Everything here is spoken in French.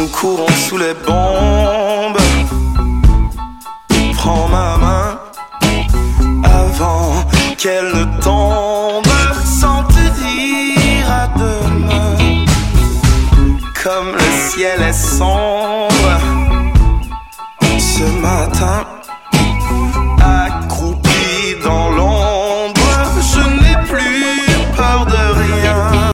nous courons sous les bombes. Prends ma main avant qu'elle ne tombe, sans te dire à demain. Comme le ciel est sombre ce matin.